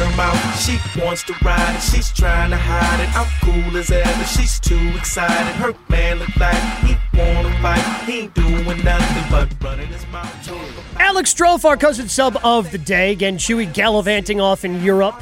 her mouth. She wants to ride it, she's trying to hide it. I'm cool as ever, she's too excited. Her man look like he wanna fight. He ain't doing nothing but running his mouth. Alex Strofe, our cousin sub of the day. Again, Chewy gallivanting off in Europe.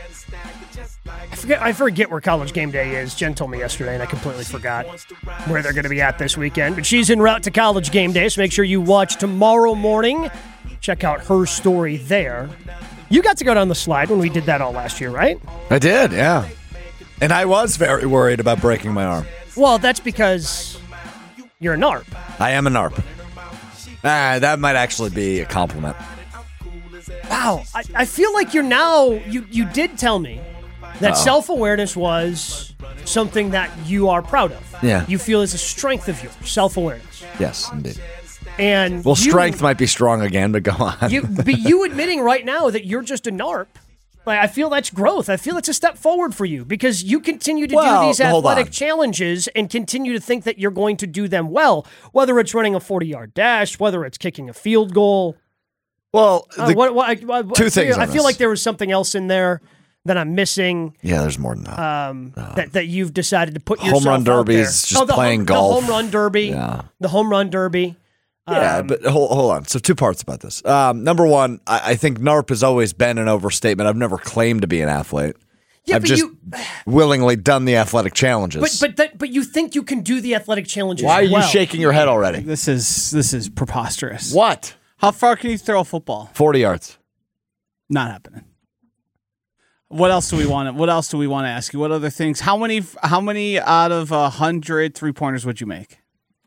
I forget where College Game Day is. Jen told me yesterday, and I completely forgot where they're going to be at this weekend. But she's en route to College Game Day, so make sure you watch tomorrow morning. Check out her story there. You got to go down the slide when we did that all last year, right? I did, yeah. And I was very worried about breaking my arm. Well, that's because you're a NARP. I am a NARP. That might actually be a compliment. Wow, I feel like you're now, you did tell me that self-awareness was something that you are proud of. Yeah. You feel is a strength of yours, self-awareness. Yes, indeed. And well, strength might be strong again, but go on. But you admitting right now that you're just a NARP, like, I feel that's growth. I feel it's a step forward for you because you continue to do these athletic challenges and continue to think that you're going to do them well, whether it's running a 40-yard dash, whether it's kicking a field goal. Well, two things. I feel like there was something else in there that I'm missing. Yeah, there's more than that. That you've decided to put yourself home run out there. derby is just playing golf. The home run derby. Yeah. The home run derby. Yeah, but hold on. So 2 parts about this. Number one, I think NARP has always been an overstatement. I've never claimed to be an athlete. Yeah, I've just willingly done the athletic challenges. But you think you can do the athletic challenges? Why are you shaking your head already? This is preposterous. What? How far can you throw a football? 40 yards. Not happening. What else do we want to ask you? What other things? How many out of 100 3-pointers would you make?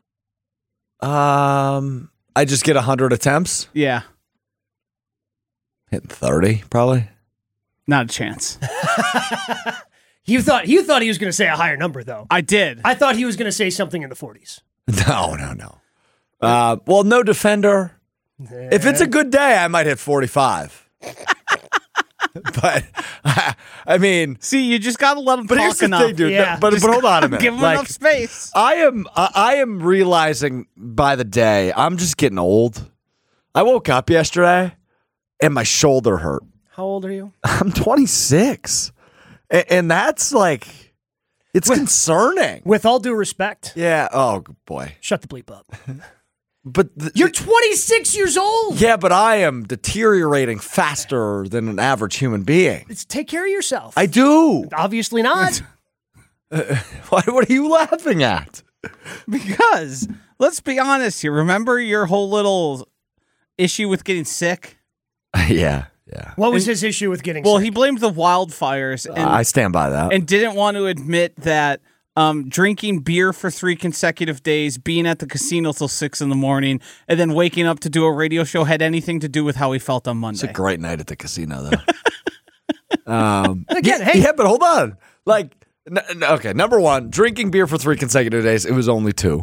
I just get 100 attempts. Yeah. Hitting 30, probably. Not a chance. You thought he was going to say a higher number, though. I did. I thought he was going to say something in the 40s. No. Well, no defender. If it's a good day, I might hit 45. But I mean, see, you just got to let him talk enough. But here's the thing, dude. Yeah. But hold on a minute. Give him enough space. I am realizing by the day I'm just getting old. I woke up yesterday and my shoulder hurt. How old are you? I'm 26, and that's like it's concerning. With all due respect. Yeah. Oh boy. Shut the bleep up. But you're 26 years old. Yeah, but I am deteriorating faster than an average human being. Take care of yourself. I do. Obviously not. What are you laughing at? Because let's be honest here. Remember your whole little issue with getting sick? Yeah. What was his issue with getting sick? Well, he blamed the wildfires. And, I stand by that. And didn't want to admit that drinking beer for 3 consecutive days, being at the casino till 6 a.m, and then waking up to do a radio show had anything to do with how he felt on Monday. It's a great night at the casino, though. Again, yeah, but hold on. Like, okay, number one, drinking beer for 3 consecutive days, it was only 2.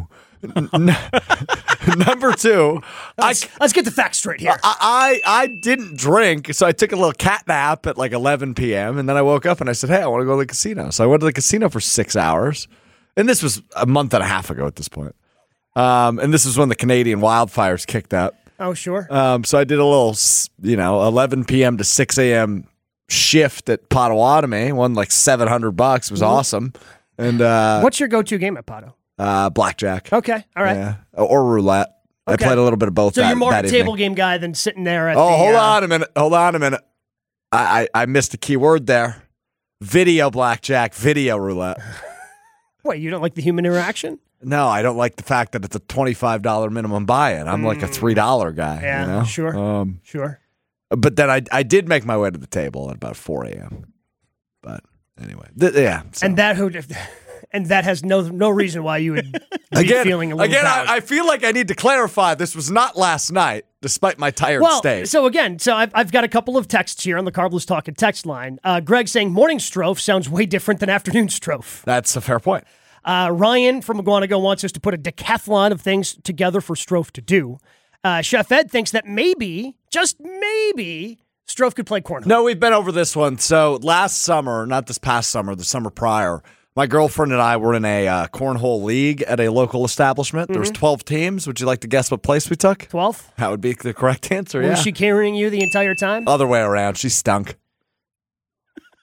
Number 2, let's get the facts straight here. I didn't drink, so I took a little cat nap at like 11 p.m. and then I woke up and I said, "Hey, I want to go to the casino." So I went to the casino for 6 hours, and this was a month and a half ago at this point. And this is when the Canadian wildfires kicked up. Oh, sure. So I did a little, 11 p.m. to 6 a.m. shift at Potawatomi. Won like $700. It was awesome. And what's your go-to game at Potto? Blackjack. Okay, all right. Yeah. Or roulette. Okay. I played a little bit of both. So you're more that a table game guy than sitting there at hold on a minute. I missed a key word there. Video blackjack, video roulette. Wait, you don't like the human interaction? No, I don't like the fact that it's a $25 minimum buy-in. I'm like a $3 guy. Yeah, sure. Sure. But then I did make my way to the table at about 4 a.m. But anyway, yeah. So. And that has no reason why you would be feeling a little proud. I feel like I need to clarify this was not last night, despite my tired state. So I've got a couple of texts here on the Carbless Talking text line. Greg saying morning Strofe sounds way different than afternoon Strofe. That's a fair point. Ryan from Aguanago wants us to put a decathlon of things together for Strofe to do. Chef Ed thinks that maybe, just maybe, Strofe could play cornhole. No, we've been over this one. So last summer, not this past summer, the summer prior, my girlfriend and I were in a cornhole league at a local establishment. There was 12 teams. Would you like to guess what place we took? 12th? That would be the correct answer, yeah. Was she carrying you the entire time? Other way around. She stunk.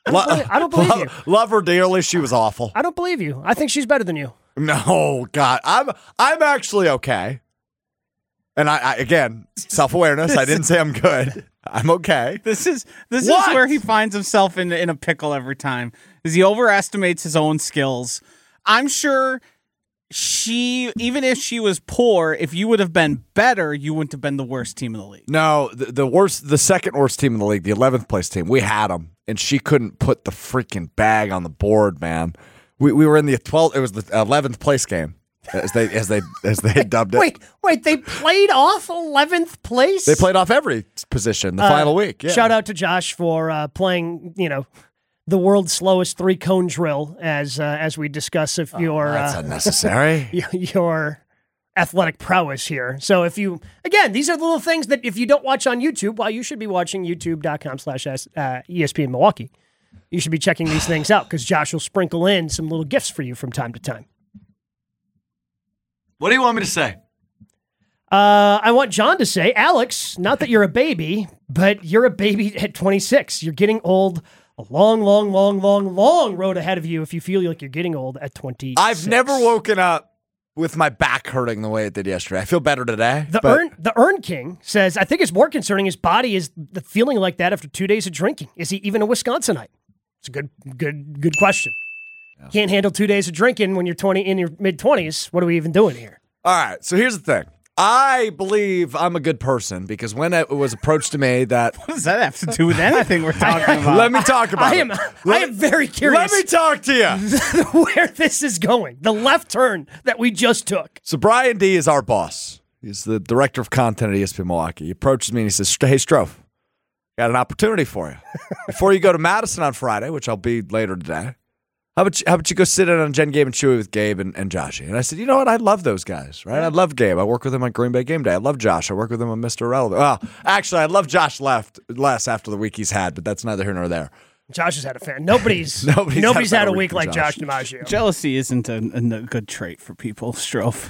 I don't believe you. Love her dearly. She was awful. I don't believe you. I think she's better than you. No, God. I'm actually okay. And I again, self-awareness. I didn't say I'm good. I'm okay. This is where he finds himself in a pickle every time. Is he overestimates his own skills. I'm sure even if she was poor, if you would have been better, you wouldn't have been the worst team in the league. No, the second worst team in the league, the 11th place team. We had them, and she couldn't put the freaking bag on the board, man. We were in the 12th. It was the 11th place game, as they dubbed it. Wait, they played off 11th place? They played off every position the final week. Yeah. Shout out to Josh for playing, the world's slowest 3-cone drill as we discuss that's unnecessary. your athletic prowess here. So again, these are the little things that if you don't watch on YouTube, well, you should be watching youtube.com/ESPN Milwaukee. You should be checking these things out because Josh will sprinkle in some little gifts for you from time to time. What do you want me to say? I want John to say, Alex, not that you're a baby, but you're a baby at 26. You're getting old. A long, long, long, long, long road ahead of you if you feel like you're getting old at 26. I've never woken up with my back hurting the way it did yesterday. I feel better today. The Earn King says, I think it's more concerning his body is the feeling like that after 2 days of drinking. Is he even a Wisconsinite? It's a good question. Yeah. Can't handle 2 days of drinking when you're in your mid-20s. What are we even doing here? All right, so here's the thing. I believe I'm a good person because when it was approached to me that... What does that have to do with anything we're talking about? Let me talk about I am very curious. Let me talk to you. Where this is going. The left turn that we just took. So Brian D is our boss. He's the director of content at ESPN Milwaukee. He approaches me and he says, hey, Strofe, got an opportunity for you. Before you go to Madison on Friday, which I'll be later today, how about you go sit in on Jen, Gabe, and Chewy with Gabe and Joshy? And I said, you know what? I love those guys, right? I love Gabe. I work with him on Green Bay Game Day. I love Josh. I work with him on Mr. Relevant. Well, actually, I love Josh less after the week he's had, but that's neither here nor there. Josh has had a fan. Nobody's had a week like Josh DiMaggio. Jealousy isn't a good trait for people, Strofe.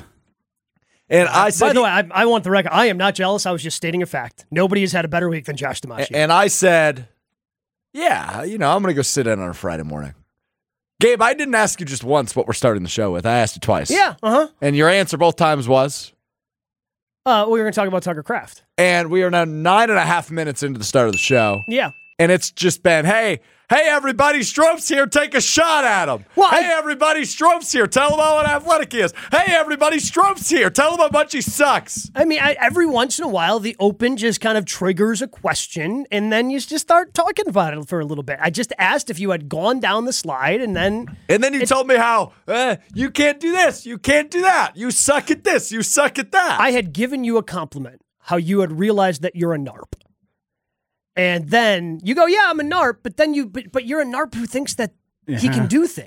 And I said, by the way, I want the record. I am not jealous. I was just stating a fact. Nobody has had a better week than Josh DiMaggio. And I said, yeah, I'm going to go sit in on a Friday morning. Gabe, I didn't ask you just once what we're starting the show with. I asked you twice. Yeah, And your answer both times was? We were going to talk about Tucker Kraft. And we are now 9.5 minutes into the start of the show. Yeah. And it's just been, hey, everybody, Strope's here. Take a shot at him. Well, hey, everybody, Strope's here. Tell him how athletic he is. Hey, everybody, Strope's here. Tell him how much he sucks. I mean, every once in a while, the open just kind of triggers a question, and then you just start talking about it for a little bit. I just asked if you had gone down the slide, and then you told me how you can't do this, you can't do that, you suck at this, you suck at that. I had given you a compliment, how you had realized that you're a NARP. And then you go, yeah, I'm a NARP, but then but you're a NARP who thinks that he can do things.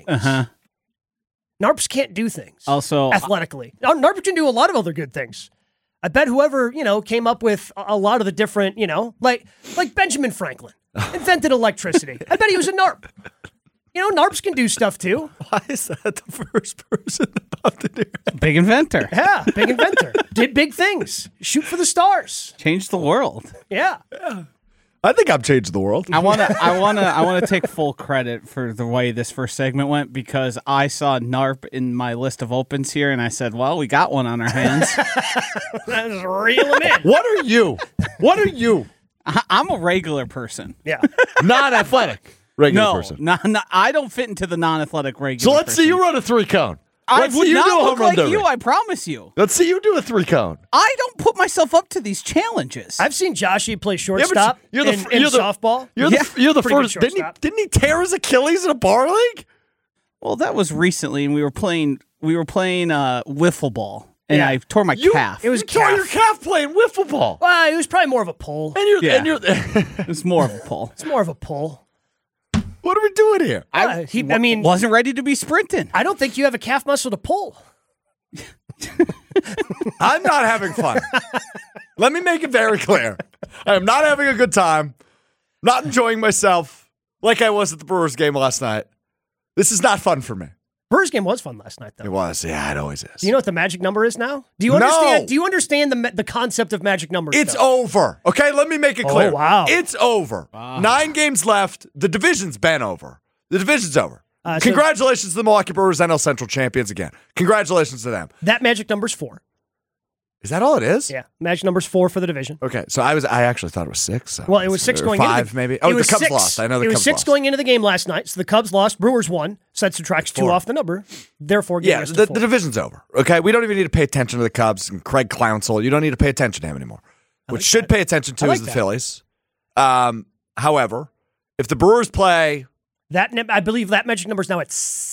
NARPs can't do things. Also, athletically. NARPs can do a lot of other good things. I bet whoever, came up with a lot of the different, like Benjamin Franklin invented electricity. I bet he was a NARP. NARPs can do stuff too. Why is that the first person about to do it? Big inventor. Yeah, big inventor. Did big things. Shoot for the stars. Changed the world. Yeah. I think I've changed the world. I want to take full credit for the way this first segment went because I saw NARP in my list of opens here, and I said, "Well, we got one on our hands." Let's reel him in. What are you? What are you? I'm a regular person. Yeah, non-athletic regular person. No, I don't fit into the non-athletic regular. So let's see you run a 3-cone. I would not look like you, I promise you. Let's see you do a 3-cone. I don't put myself up to these challenges. I've seen Joshy play shortstop in softball. You're the first. Didn't he tear his Achilles in a bar league? Well, that was recently, and we were playing wiffle ball, and I tore my calf. It was tore your calf playing wiffle ball. Well, it was probably more of a pull. It was more of a pull. It's more of a pull. What are we doing here? I wasn't ready to be sprinting. I don't think you have a calf muscle to pull. I'm not having fun. Let me make it very clear. I am not having a good time. Not enjoying myself like I was at the Brewers game last night. This is not fun for me. Brewers game was fun last night, though. It was. Yeah, it always is. Do you know what the magic number is now? Do you understand? No. Do you understand the concept of magic numbers? It's over. Okay, let me make it clear. Oh, wow. It's over. Wow. 9 games left. The division's been over. The division's over. Congratulations to the Milwaukee Brewers, NL Central champions again. Congratulations to them. That magic number's 4. Is that all it is? Yeah, magic number's 4 for the division. Okay, so I actually thought it was 6. So well, it was 6 going 5 into the, maybe. Oh, the Cubs lost. I know the Cubs lost. It was 6 going into the game last night. So the Cubs lost. Brewers won. So that subtracts 2 off the number. Therefore, the division's over. Okay, we don't even need to pay attention to the Cubs and Craig Clounsell. You don't need to pay attention to him anymore. What should pay attention to is the Phillies. However, if the Brewers play that, I believe that magic number is now at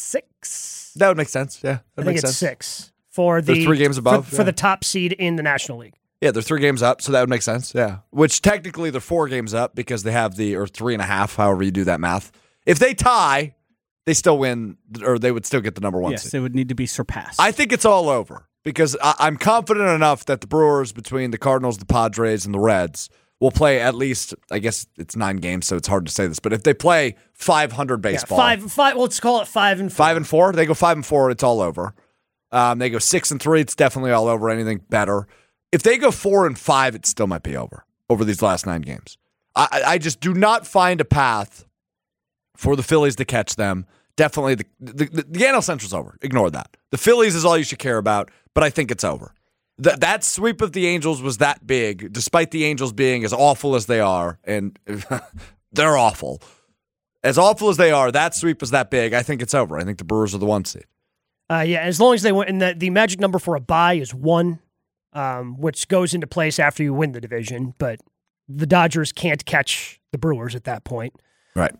6. That would make sense. Yeah, I think it's 6 for the 3 games above for the top seed in the National League. Yeah, they're 3 games up, so that would make sense. Yeah, which technically they're 4 games up because they have or 3.5, however you do that math. If they tie, they still win, or they would still get the number 1 seed. Yes, they would need to be surpassed. I think it's all over because I'm confident enough that the Brewers, between the Cardinals, the Padres, and the Reds, will play at least, I guess it's 9 games, so it's hard to say this, but if they play 500 baseball. Yeah, 5, let's call it 5 and 4. 5 and 4? They go 5 and 4, it's all over. They go 6 and 3, it's definitely all over. Anything better. If they go 4 and 5, it still might be over these last 9 games. I just do not find a path for the Phillies to catch them. Definitely the NL Central's over. Ignore that. The Phillies is all you should care about, but I think it's over. That sweep of the Angels was that big, despite the Angels being as awful as they are, and they're awful. As awful as they are, that sweep is that big. I think it's over. I think the Brewers are the 1 seed. Yeah, as long as they win, and the magic number for a bye is 1, which goes into place after you win the division, but the Dodgers can't catch the Brewers at that point. Right.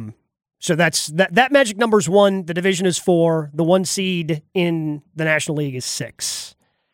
So that magic number is 1, the division is 4, the 1 seed in the National League is 6.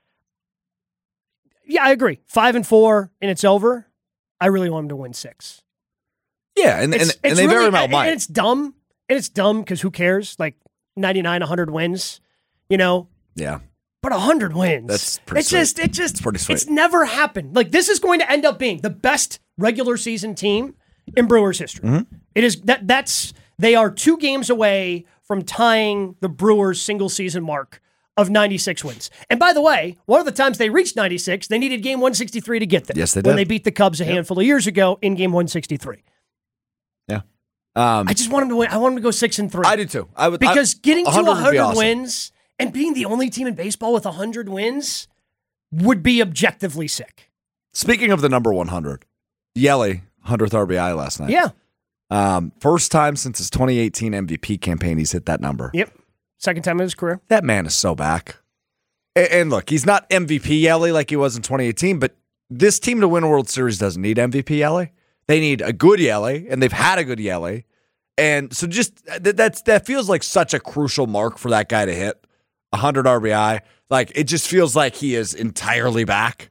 Yeah, I agree. 5 and 4, and it's over. I really want them to win 6. Yeah, and they very well might. And it's dumb. And it's dumb because who cares? Like 99, 100 wins, you know? Yeah. But 100 wins. That's pretty sweet. It's pretty sweet. It's never happened. Like, this is going to end up being the best regular season team in Brewers history. Mm-hmm. It is they are 2 games away from tying the Brewers single season mark of 96 wins. And by the way, one of the times they reached 96, they needed game 163 to get there. Yes, they did. When they beat the Cubs a handful of years ago in game 163. Yeah. I just want them to win. I want them to go 6 and 3. I do too. Because getting to 100 wins and being the only team in baseball with 100 wins would be objectively sick. Speaking of the number 100, Yelly, 100th RBI last night. Yeah. First time since his 2018 MVP campaign he's hit that number. Yep. Second time in his career. That man is so back. And look, he's not MVP Yelly like he was in 2018, but this team to win a World Series doesn't need MVP Yelly. They need a good Yelly, and they've had a good Yelly. And so just that feels like such a crucial mark for that guy to hit, 100 RBI. Like, it just feels like he is entirely back.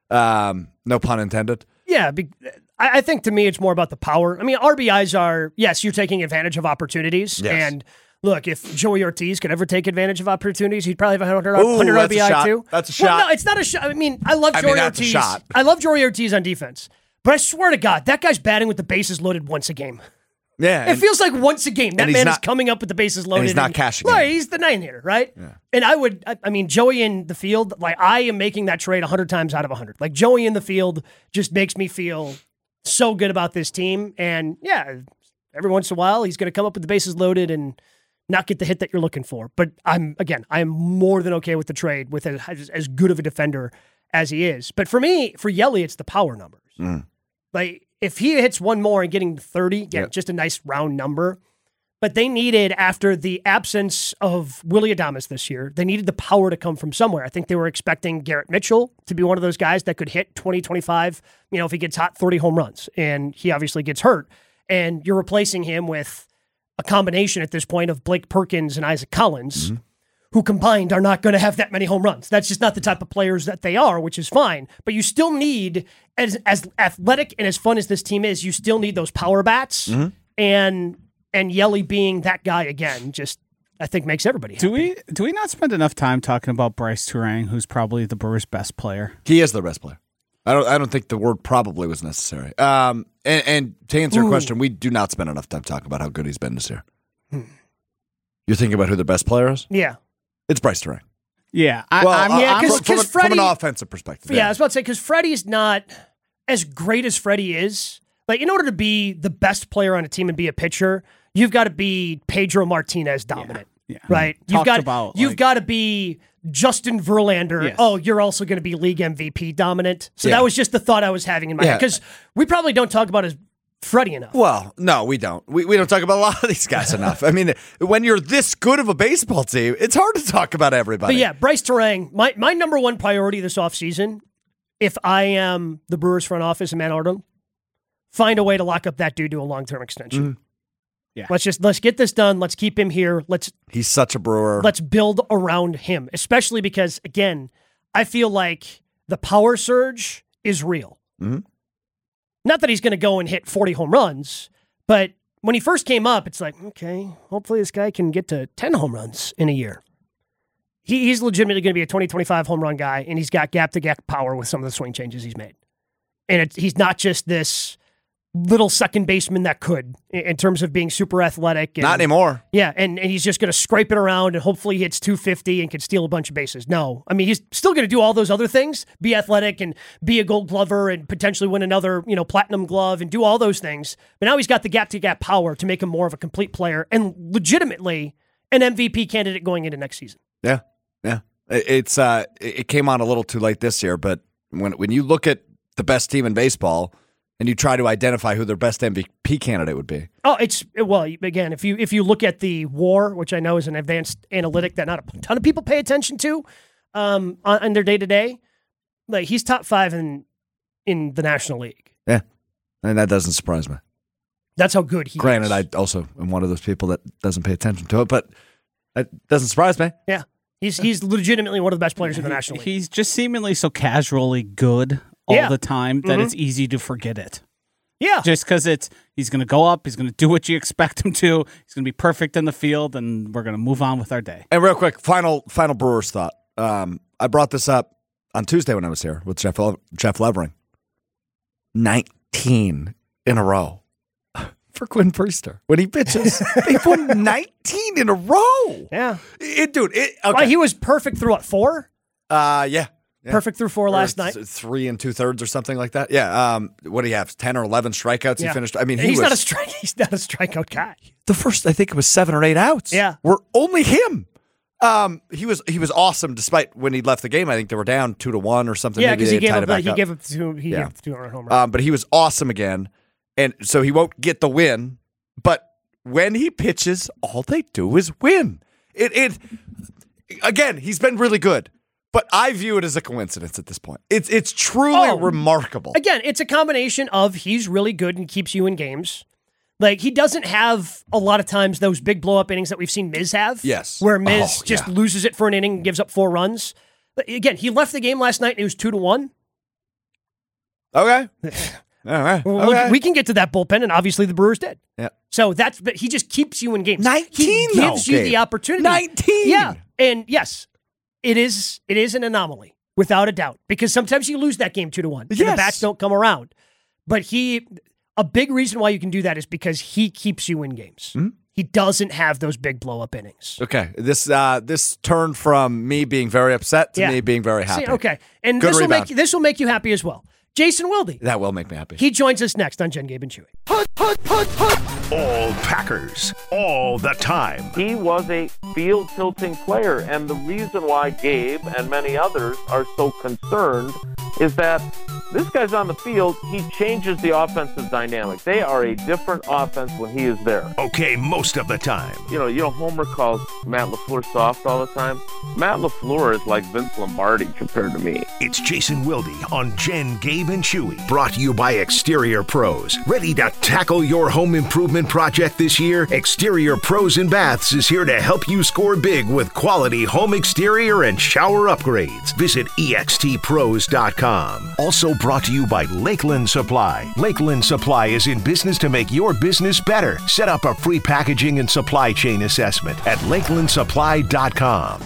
No pun intended. Yeah, I think to me it's more about the power. I mean, RBIs are, yes, you're taking advantage of opportunities. Yes. And look, if Joey Ortiz could ever take advantage of opportunities, he'd probably have 100 RBI too. That's a shot. Well, no, it's not a shot. I mean, I love Joey Ortiz. A shot. I love Joey Ortiz on defense. But I swear to God, that guy's batting with the bases loaded once a game. Yeah. It feels like once a game. That man is coming up with the bases loaded. And he's not cashing. Right, he's the 9 hitter, right? Yeah. And I mean, Joey in the field, like, I am making that trade 100 times out of 100. Like, Joey in the field just makes me feel so good about this team. And yeah, every once in a while, he's going to come up with the bases loaded and not get the hit that you're looking for. But I am more than okay with the trade with as good of a defender as he is. But for me, for Yelly, it's the power numbers. Like, if he hits one more and getting 30, just a nice round number. But they needed, after the absence of Willy Adames this year, they needed the power to come from somewhere. I think they were expecting Garrett Mitchell to be one of those guys that could hit 20, 25, if he gets hot, 30 home runs. And he obviously gets hurt. And you're replacing him with a combination at this point of Blake Perkins and Isaac Collins, who combined are not going to have that many home runs. That's just not the type of players that they are, which is fine. But you still need, as athletic and as fun as this team is, you still need those power bats. And Yelly being that guy again, just I think makes everybody happy. Do we not spend enough time talking about Bryce Turang, who's probably the Brewers' best player? He is their best player. I don't think the word probably was necessary. And to answer your question, we do not spend enough time talking about how good he's been this year. You're thinking about who the best player is? Yeah. It's Bryce Turang. Yeah. From an offensive perspective. Yeah, I was about to say, because Freddie's not as great as Freddie is. Like, in order to be the best player on a team and be a pitcher, you've got to be Pedro Martinez dominant. Yeah. Right? You've got to be Justin Verlander. Yes. Oh, you're also going to be league MVP dominant. So that was just the thought I was having in my head. Because we probably don't talk about his Freddie enough. Well, no, we don't. We don't talk about a lot of these guys enough. I mean, when you're this good of a baseball team, it's hard to talk about everybody. But yeah, Bryce Turang, my number one priority this offseason, if I am the Brewers front office and Matt Arden, find a way to lock up that dude to a long-term extension. Yeah. Let's get this done. Let's keep him here. He's such a Brewer. Let's build around him, especially because, again, I feel like the power surge is real. Mm-hmm. Not that he's going to go and hit 40 home runs, but when he first came up, it's like, okay, hopefully this guy can get to 10 home runs in a year. He's legitimately going to be a 20-25 home run guy, and he's got gap-to-gap power with some of the swing changes he's made. And he's not just this little second baseman that could, in terms of being super athletic. And, not anymore. Yeah, and he's just going to scrape it around and hopefully he hits 250 and can steal a bunch of bases. No. I mean, he's still going to do all those other things, be athletic and be a Gold Glover and potentially win another, platinum glove and do all those things. But now he's got the gap-to-gap power to make him more of a complete player and legitimately an MVP candidate going into next season. Yeah. It came on a little too late this year, but when you look at the best team in baseball and you try to identify who their best MVP candidate would be. Oh, again, if you look at the WAR, which I know is an advanced analytic that not a ton of people pay attention to on their day-to-day, like he's top 5 in the National League. Yeah, and that doesn't surprise me. That's how good he is. Granted, I also am one of those people that doesn't pay attention to it, but it doesn't surprise me. Yeah, he's legitimately one of the best players in the National League. He's just seemingly so casually good all the time that it's easy to forget it. Yeah. Just because he's going to go up, he's going to do what you expect him to, he's going to be perfect in the field, and we're going to move on with our day. And real quick, final Brewers thought. I brought this up on Tuesday when I was here with Jeff Levering. 19 in a row for Quinn Priester. When he pitches, they've won 19 in a row. Yeah. Okay. Well, he was perfect through 4? Yeah. Perfect through 4 last night. 3 2/3 or something like that. Yeah. What do you have? 10 or 11 strikeouts he finished. I mean, he's not a strikeout guy. The first, I think it was 7 or 8 outs. Yeah. Were only him. He was awesome despite when he left the game. I think they were down 2-1 or something. Yeah, because he gave up 2 home run. But he was awesome again. And so he won't get the win. But when he pitches, all they do is win. Again, he's been really good. But I view it as a coincidence at this point. It's truly remarkable. Again, it's a combination of he's really good and keeps you in games. Like, he doesn't have a lot of times those big blow-up innings that we've seen Miz have. Yes. Where Miz just loses it for an inning and gives up 4 runs. But again, he left the game last night and it was 2-1. Okay. All right. Well, we can get to that bullpen, and obviously the Brewers did. Yeah. So but he just keeps you in games. 19, he gives you the opportunity. 19. Yeah. And yes, it is an anomaly, without a doubt, because sometimes you lose that game 2-1. Yes. And the bats don't come around. But a big reason why you can do that is because he keeps you in games. Mm-hmm. He doesn't have those big blow-up innings. Okay. This turned from me being very upset to me being very happy. See, okay. And this will make you happy as well. Jason Wilde. That will make me happy. He joins us next on Jen, Gabe, and Chewy. All Packers, all the time. He was a field-tilting player, and the reason why Gabe and many others are so concerned is that this guy's on the field, he changes the offensive dynamic. They are a different offense when he is there. Okay, most of the time. You know, Homer calls Matt LaFleur soft all the time. Matt LaFleur is like Vince Lombardi compared to me. It's Jason Wilde on Jen, Gabe, and Chewy. Brought to you by Exterior Pros. Ready to tackle your home improvement project this year? Exterior Pros and Baths is here to help you score big with quality home exterior and shower upgrades. Visit extpros.com. Also brought to you by Lakeland Supply. Lakeland Supply is in business to make your business better. Set up a free packaging and supply chain assessment at lakelandsupply.com.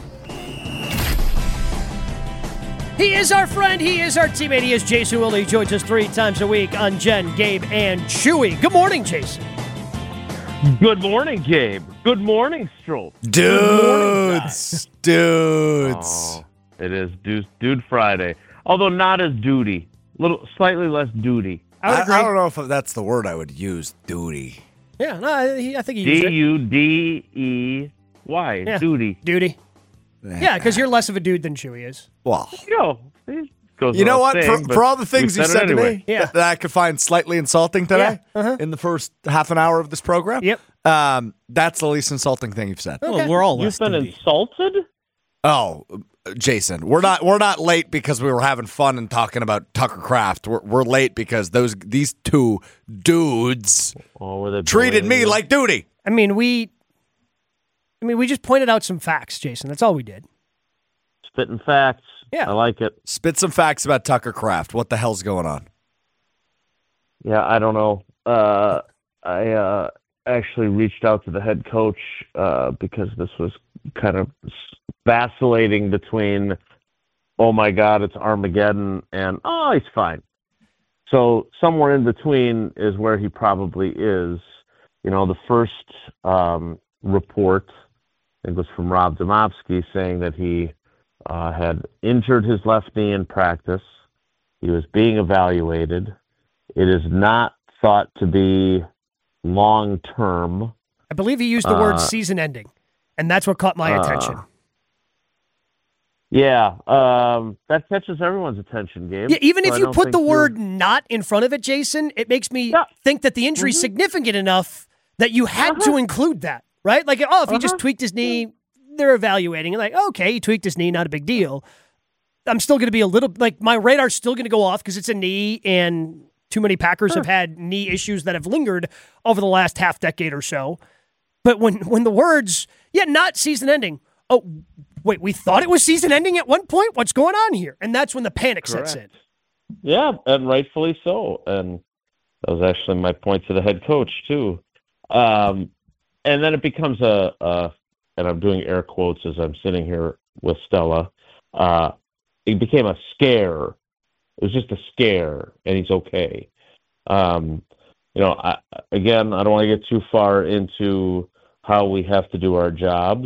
He is our friend. He is our teammate. He is Jason Wilde. He joins us 3 times a week on Jen, Gabe, and Chewy. Good morning, Jason. Good morning, Gabe. Good morning, Stroll. Dudes. Oh, it is Dude Friday. Although not as duty. Slightly less duty. I don't know if that's the word I would use, duty. Yeah, no, I think he used it. Dudey. Yeah. Duty. Yeah, because you're less of a dude than Chewy is. Well, You know what? For all the things you said to me Yeah. that I could find slightly insulting today in the first half an hour of this program, Yep. That's the least insulting thing you've said. Okay. Well, we're all You've less been duty. insulted? Oh, Jason, we're not late because we were having fun and talking about Tucker Kraft. We're late because these two dudes treated me like duty. I mean, we just pointed out some facts, Jason. That's all we did. Spitting facts. Yeah. I like it. Spit some facts about Tucker Kraft. What the hell's going on? Yeah, I don't know. I actually reached out to the head coach because this was kind of vacillating between, oh my God, it's Armageddon, and oh, he's fine. So somewhere in between is where he probably is. The first report, I think, was from Rob Domofsky saying that he had injured his left knee in practice. He was being evaluated. It is not thought to be long-term. I believe he used the word season-ending, and that's what caught my attention. Yeah, that catches everyone's attention, Gabe. Yeah, even So if I you don't put think the word "not" in front of it, Jason, it makes me think that the injury's significant enough that you had to include that, right? Like, if he just tweaked his knee, they're evaluating. Like, okay, he tweaked his knee, not a big deal. I'm still going to be a little, my radar's still going to go off because it's a knee, and too many Packers have had knee issues that have lingered over the last half decade or so. But when the words, not season ending, oh, wait, we thought it was season ending at one point? What's going on here? And that's when the panic sets in. Yeah, and rightfully so. And that was actually my point to the head coach, too. And then it becomes and I'm doing air quotes as I'm sitting here with Stella, it became a scare. It was just a scare, and he's okay. I don't want to get too far into how we have to do our jobs,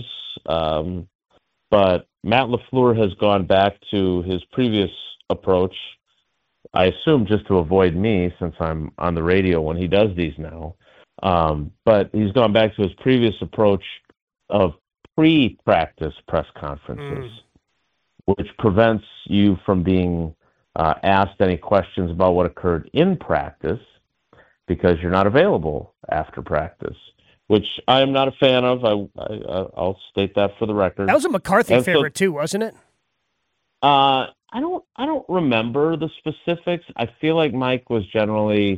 but Matt LaFleur has gone back to his previous approach, I assume just to avoid me since I'm on the radio when he does these now. But he's gone back to his previous approach of pre-practice press conferences, which prevents you from being asked any questions about what occurred in practice because you're not available after practice, which I am not a fan of. I'll state that for the record. That was a McCarthy favorite too, wasn't it? I don't remember the specifics. I feel like Mike was generally,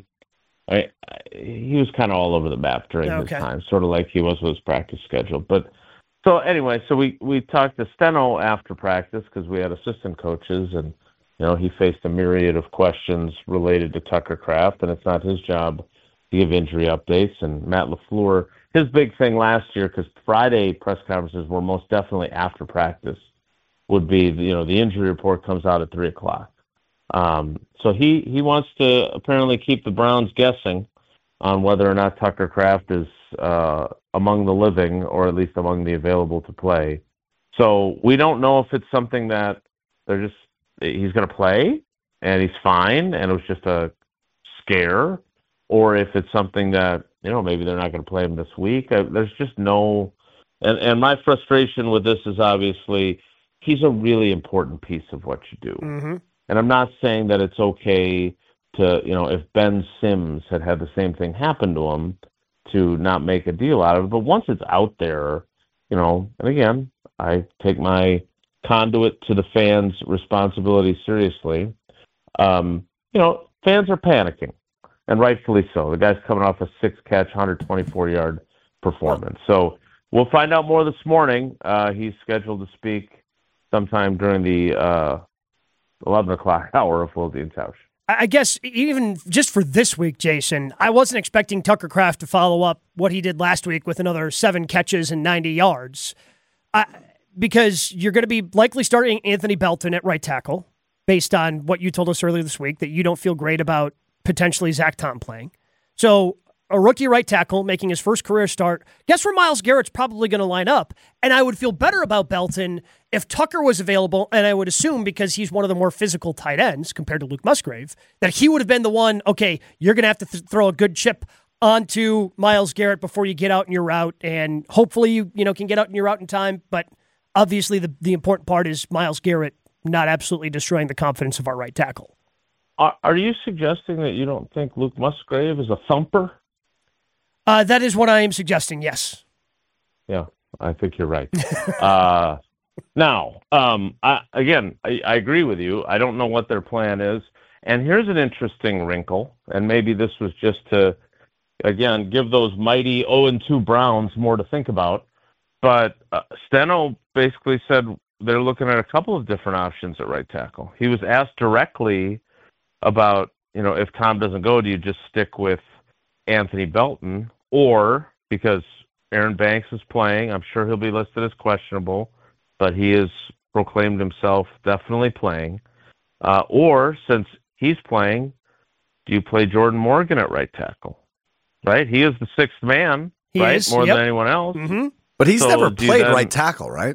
he was kind of all over the map during his time, sort of like he was with his practice schedule. But so anyway, so we talked to Steno after practice because we had assistant coaches, and he faced a myriad of questions related to Tucker Kraft, and it's not his job to give injury updates. And Matt LaFleur, his big thing last year, because Friday press conferences were most definitely after practice, would be the injury report comes out at 3:00. So he wants to apparently keep the Browns guessing on whether or not Tucker Kraft is among the living, or at least among the available to play. So we don't know if it's something that he's going to play and he's fine and it was just a scare, or if it's something that maybe they're not going to play him this week. There's just no, and my frustration with this is obviously he's a really important piece of what you do. Mm-hmm. And I'm not saying that it's okay to, if Ben Sims had the same thing happen to him, to not make a deal out of it. But once it's out there, and again, I take my conduit to the fans' responsibility seriously. Fans are panicking, and rightfully so. The guy's coming off a 6-catch, 124-yard performance. So we'll find out more this morning. He's scheduled to speak sometime during the 11 o'clock hour of Wilde & Tausch. I guess even just for this week, Jason, I wasn't expecting Tucker Kraft to follow up what he did last week with another 7 catches and 90 yards. Because you're going to be likely starting Anthony Belton at right tackle, based on what you told us earlier this week, that you don't feel great about potentially Zach Tom playing. So a rookie right tackle making his first career start. Guess where Myles Garrett's probably going to line up? And I would feel better about Belton if Tucker was available, and I would assume because he's one of the more physical tight ends compared to Luke Musgrave, that he would have been the one, okay, you're going to have to throw a good chip onto Myles Garrett before you get out in your route, and hopefully you can get out in your route in time, but obviously the important part is Myles Garrett not absolutely destroying the confidence of our right tackle. Are you suggesting that you don't think Luke Musgrave is a thumper? That is what I am suggesting, yes. Yeah, I think you're right. Now, I agree with you. I don't know what their plan is. And here's an interesting wrinkle, and maybe this was just to, again, give those mighty 0-2 Browns more to think about. But Steno basically said they're looking at a couple of different options at right tackle. He was asked directly about, if Tom doesn't go, do you just stick with Anthony Belton? Or, because Aaron Banks is playing, I'm sure he'll be listed as questionable, but he has proclaimed himself definitely playing. Or, since he's playing, do you play Jordan Morgan at right tackle? Right? He is the sixth man, more than anyone else. Mm-hmm. But he's never played right tackle, right?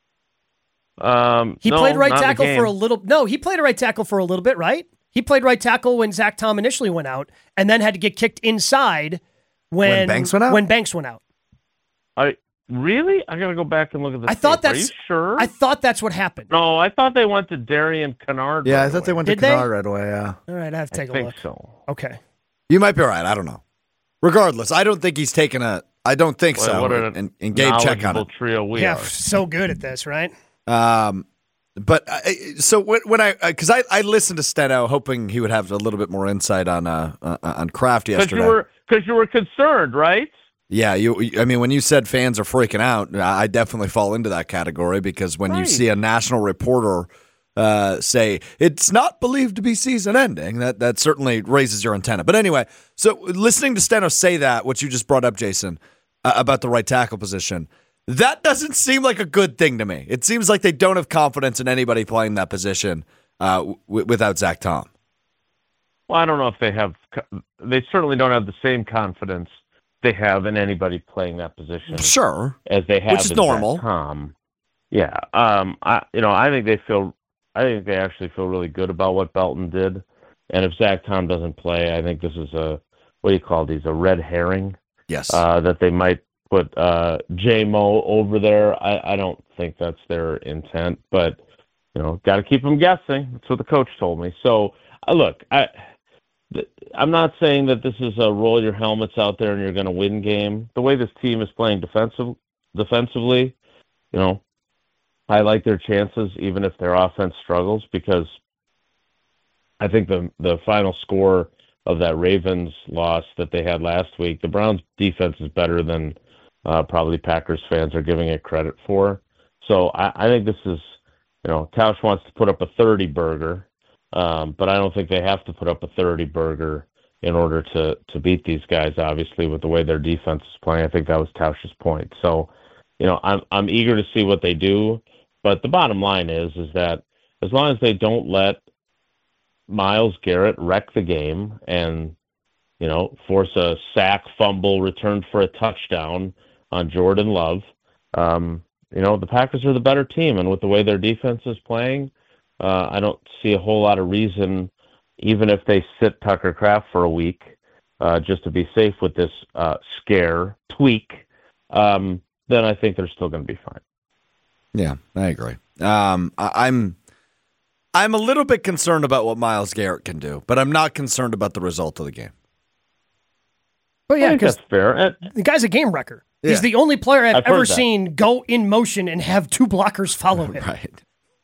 He played right tackle for a little. No, he played a right tackle for a little bit, right? He played right tackle when Zach Tom initially went out, and then had to get kicked inside when Banks went out. When Banks went out. Really? I gotta go back and look at this. I thought Are you sure? I thought that's what happened. No, I thought they went to Darian Kennard. Yeah, I thought they went to Kennard right away. Yeah. All right, I have to take a look. I think so. Okay. You might be right. I don't know. Regardless, I don't think he's taken a. I don't think so. And Gabe, check on it. Trio we are. So good at this, right? But so when because I listened to Steno, hoping he would have a little bit more insight on Kraft yesterday. Because you were concerned, right? Yeah, I mean, when you said fans are freaking out, I definitely fall into that category because when you see a national reporter say it's not believed to be season-ending, that certainly raises your antenna. But anyway, so listening to Steno say that, what you just brought up, Jason, about the right tackle position, that doesn't seem like a good thing to me. It seems like they don't have confidence in anybody playing that position without Zach Tom. Well, I don't know if they have. They certainly don't have the same confidence they have in anybody playing that position. Sure, as they have, which is normal. Zach Tom. Yeah, I think they feel. I think they actually feel really good about what Belton did, and if Zach Tom doesn't play, I think this is a a red herring. Yes, that they might put J-Mo over there. I don't think that's their intent, but got to keep them guessing. That's what the coach told me. So look, I'm not saying that this is a roll your helmets out there and you're going to win game. The way this team is playing defensively, I like their chances even if their offense struggles, because I think the final score of that Ravens loss that they had last week, the Browns defense is better than probably Packers fans are giving it credit for. So I think this is, Tausch wants to put up a 30 burger. But I don't think they have to put up a 30 burger in order to beat these guys, obviously, with the way their defense is playing. I think that was Tausch's point. So, I'm eager to see what they do. But the bottom line is that as long as they don't let Myles Garrett wreck the game and, force a sack, fumble, return for a touchdown on Jordan Love, the Packers are the better team. And with the way their defense is playing, I don't see a whole lot of reason, even if they sit Tucker Kraft for a week, just to be safe with this tweak, then I think they're still going to be fine. Yeah, I agree. I'm a little bit concerned about what Myles Garrett can do, but I'm not concerned about the result of the game. Well, yeah, because that's fair. The guy's a game wrecker. Yeah. He's the only player I've ever seen go in motion and have two blockers follow him. Right.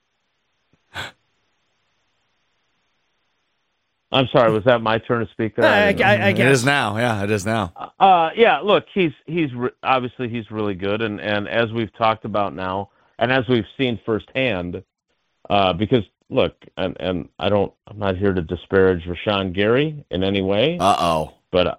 I'm sorry, was that my turn to speak there? I guess. It is now. Yeah, it is now. Yeah, look, he's obviously he's really good, and as we've talked about now, and as we've seen firsthand, because look, and I'm not here to disparage Rashawn Gary in any way. But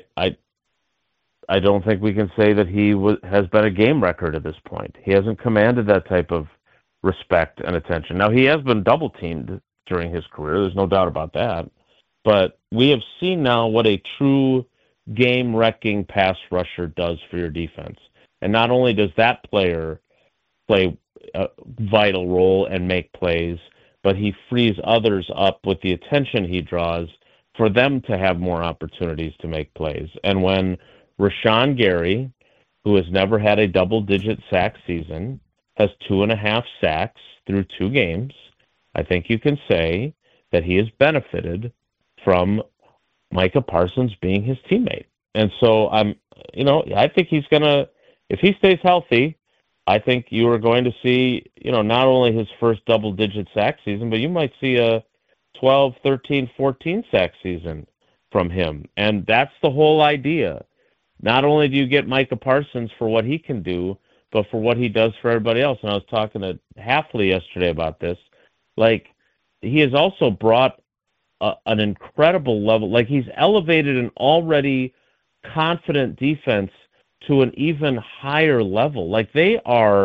I don't think we can say that he has been a game record at this point. He hasn't commanded that type of respect and attention. Now, he has been double teamed during his career. There's no doubt about that. But we have seen now what a true game-wrecking pass rusher does for your defense. And not only does that player play a vital role and make plays, but he frees others up with the attention he draws for them to have more opportunities to make plays. And when Rashawn Gary, who has never had a double-digit sack season, has 2.5 sacks through 2 games, I think you can say that he has benefited from Micah Parsons being his teammate. And so I think he's going to, if he stays healthy, I think you are going to see, not only his first double-digit sack season, but you might see a 12, 13, 14 sack season from him. And that's the whole idea. Not only do you get Micah Parsons for what he can do, but for what he does for everybody else. And I was talking to Hafley yesterday about this. Like, he has also brought an incredible level. Like, he's elevated an already confident defense to an even higher level. Like, there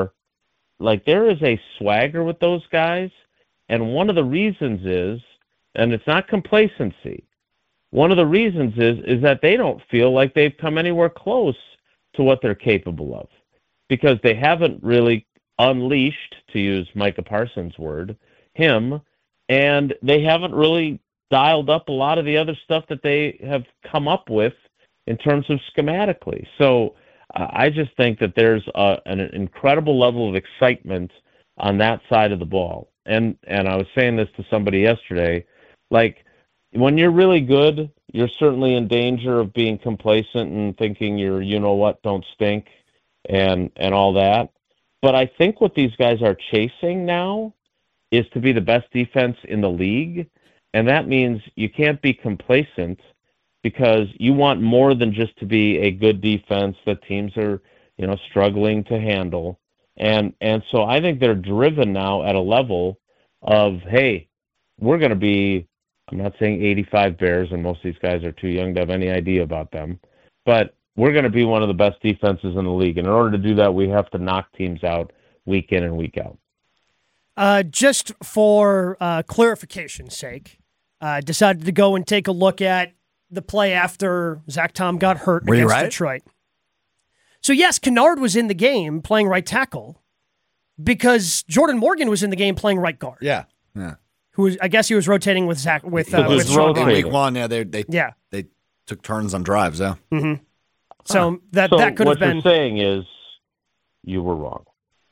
is a swagger with those guys. And one of the reasons is, and it's not complacency, one of the reasons is that they don't feel like they've come anywhere close to what they're capable of, because they haven't really unleashed, to use Micah Parsons' word, him, and they haven't really dialed up a lot of the other stuff that they have come up with in terms of schematically. So I just think that there's an incredible level of excitement on that side of the ball. And I was saying this to somebody yesterday, like, when you're really good, you're certainly in danger of being complacent and thinking you're, don't stink and all that. But I think what these guys are chasing now is to be the best defense in the league. And that means you can't be complacent, because you want more than just to be a good defense that teams are, struggling to handle. And so I think they're driven now at a level of, hey, we're going to be, I'm not saying 85 Bears, and most of these guys are too young to have any idea about them, but we're going to be one of the best defenses in the league. And in order to do that, we have to knock teams out week in and week out. Just for clarification's sake, decided to go and take a look at the play after Zach Tom got hurt against Detroit. So yes, Kennard was in the game playing right tackle because Jordan Morgan was in the game playing right guard. Yeah. I guess he was rotating with Zach with Sean in week 1. Yeah, they took turns on drives. Yeah. Mm-hmm. So that could have been. What you're saying is you were wrong.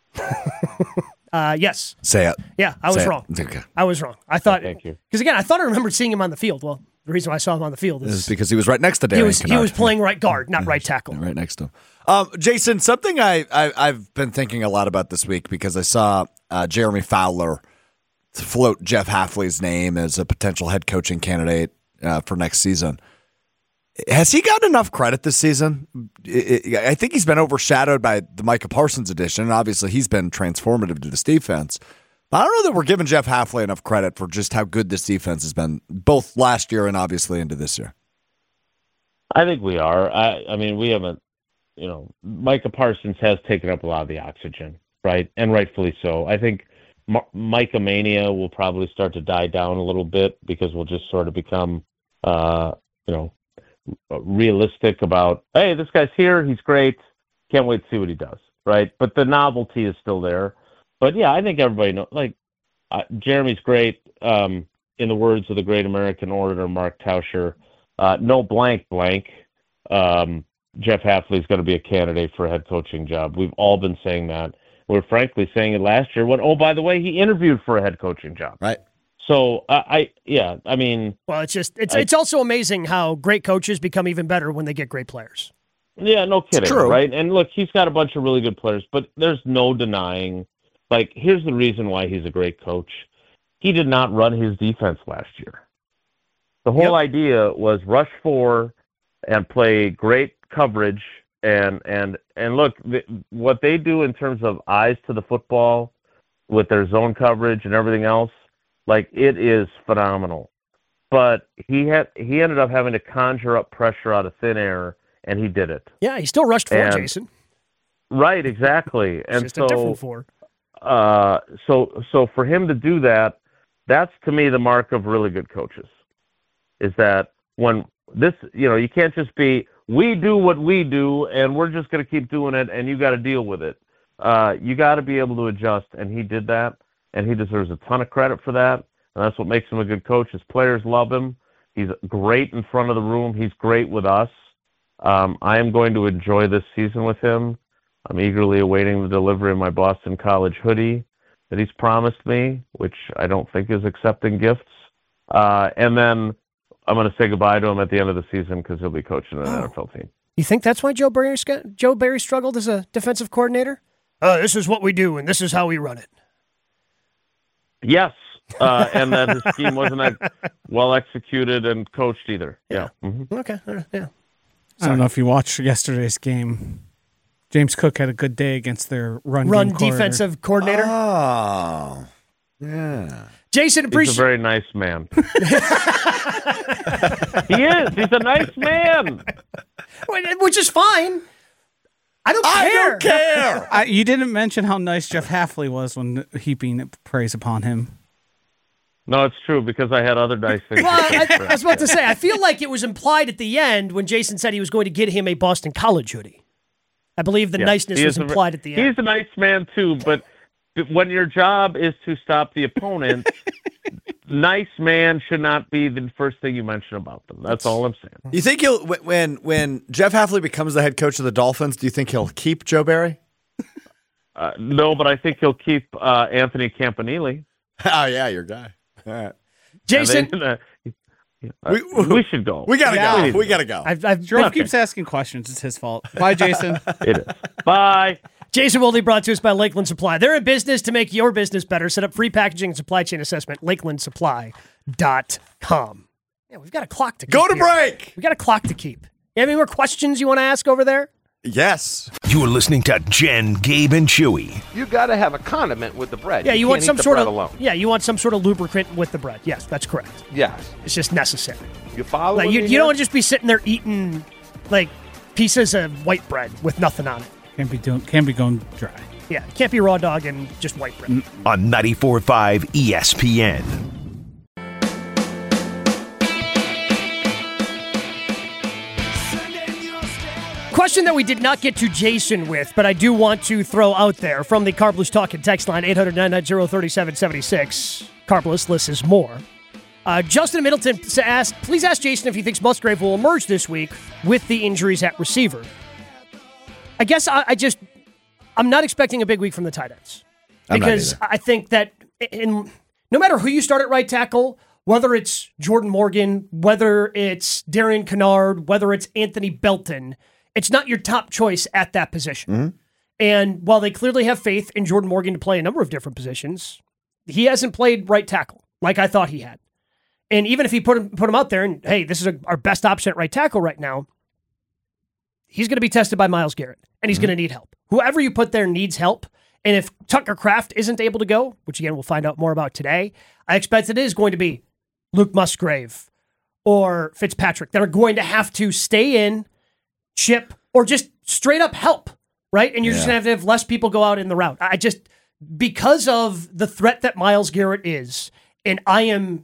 Yes. Say it. Yeah, I was wrong. Okay. I was wrong. I thought. Thank you. Because again, I thought I remembered seeing him on the field. Well, the reason why I saw him on the field is because he was right next to Darian Kennard. He was playing right guard, not right tackle. Right next to him. Jason, something I've been thinking a lot about this week, because I saw Jeremy Fowler float Jeff Hafley's name as a potential head coaching candidate for next season. Has he gotten enough credit this season? I think he's been overshadowed by the Micah Parsons edition, and obviously he's been transformative to this defense. But I don't know that we're giving Jeff Hafley enough credit for just how good this defense has been, both last year and obviously into this year. I think we are. I mean, we haven't, Micah Parsons has taken up a lot of the oxygen, right? And rightfully so. I think Micah Mania will probably start to die down a little bit, because we'll just sort of become, realistic about, hey, this guy's here, he's great, can't wait to see what he does, right? But the novelty is still there. But yeah, I think everybody knows, Jeremy's great. In the words of the great American orator Mark Tauscher, no blank. Jeff Hafley's going to be a candidate for a head coaching job. We've all been saying that. We're frankly saying it last year when, oh, by the way, he interviewed for a head coaching job. Right. So well, it's also amazing how great coaches become even better when they get great players. Yeah, no kidding. It's true. Right? And look, he's got a bunch of really good players, but there's no denying, here's the reason why he's a great coach. He did not run his defense last year. The whole idea was rush 4 and play great coverage and look, what they do in terms of eyes to the football with their zone coverage and everything else, it is phenomenal. But he ended up having to conjure up pressure out of thin air, and he did it. Yeah, he still rushed 4, Jason. Right, exactly. And just a different 4. So for him to do that, that's to me the mark of really good coaches. Is that when this, you can't just be, we do what we do, and we're just going to keep doing it, and you got to deal with it. You got to be able to adjust, and he did that, and he deserves a ton of credit for that, and that's what makes him a good coach. His players love him. He's great in front of the room. He's great with us. I am going to enjoy this season with him. I'm eagerly awaiting the delivery of my Boston College hoodie that he's promised me, which I don't think is accepting gifts. And then I'm going to say goodbye to him at the end of the season because he'll be coaching an NFL team. You think that's why Joe Barry struggled as a defensive coordinator? This is what we do, and this is how we run it. Yes, and that his scheme wasn't that well executed and coached either. Yeah. Mm-hmm. Okay. Yeah. I don't know if you watched yesterday's game. James Cook had a good day against their run defensive coordinator. Oh, yeah. Jason, He's a very nice man. He is. He's a nice man. Which is fine. I don't care. You didn't mention how nice Jeff Hafley was when heaping praise upon him. No, it's true, because I had other nice things. Well, I was about to say, I feel like it was implied at the end when Jason said he was going to get him a Boston College hoodie. I believe the niceness was implied at the end. He's a nice man, too, but when your job is to stop the opponent, nice man should not be the first thing you mention about them. That's all I'm saying. You think he'll, when Jeff Hafley becomes the head coach of the Dolphins, do you think he'll keep Joe Barry? No, but I think he'll keep Anthony Campanile. Oh, yeah, your guy. All right. Jason. We should go. We got to go. We got to go. Jerome keeps asking questions. It's his fault. Bye, Jason. It is. Bye. Jason Wilde brought to us by Lakeland Supply. They're in business to make your business better. Set up free packaging and supply chain assessment. LakelandSupply.com. Yeah, we've got a clock to keep. Go to break. We've got a clock to keep. You have any more questions you want to ask over there? Yes. You're listening to Jen, Gabe, and Chewy. You got to have a condiment with the bread. Yeah, you want some sort of alone. Yeah, you want some sort of lubricant with the bread. Yes, that's correct. Yes. It's just necessary. You follow like, you don't want to just be sitting there eating like pieces of white bread with nothing on it. Can't be going dry. Yeah, it can't be raw dog and just white bread. On 94.5 ESPN. Question that we did not get to Jason with, but I do want to throw out there from the Carb Blues Talk and text line 800-990-3776. Carb Blues listens more. Justin Middleton asked, please ask Jason if he thinks Musgrave will emerge this week with the injuries at receiver. I guess I'm not expecting a big week from the tight ends. Because I think that no matter who you start at right tackle, whether it's Jordan Morgan, whether it's Darian Kennard, whether it's Anthony Belton, it's not your top choice at that position. Mm-hmm. And while they clearly have faith in Jordan Morgan to play a number of different positions, he hasn't played right tackle like I thought he had. And even if he put him out there and, hey, this is our best option at right tackle right now, he's going to be tested by Myles Garrett, and he's going to need help. Whoever you put there needs help. And if Tucker Kraft isn't able to go, which again we'll find out more about today, I expect it is going to be Luke Musgrave or Fitzpatrick that are going to have to stay in, chip, or just straight up help, right? And you're just going to have less people go out in the route. Because of the threat that Myles Garrett is, and the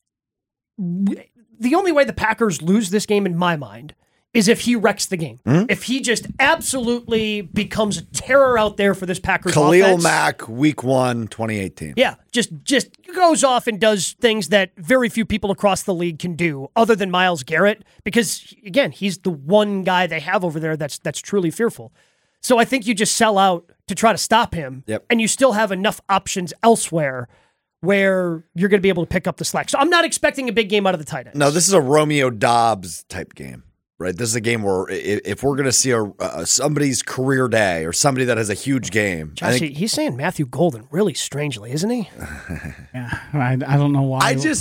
only way the Packers lose this game in my mind is if he wrecks the game. Mm-hmm. If he just absolutely becomes a terror out there for this Packers Khalil offense. Mack, week 1, 2018. Yeah, just goes off and does things that very few people across the league can do other than Myles Garrett because, again, he's the one guy they have over there that's truly fearful. So I think you just sell out to try to stop him, and you still have enough options elsewhere where you're going to be able to pick up the slack. So I'm not expecting a big game out of the tight ends. No, this is a Romeo Doubs type game. Right, this is a game where if we're going to see somebody's career day or somebody that has a huge game, Josh, he's saying Matthew Golden really strangely, isn't he? Yeah, I don't know why.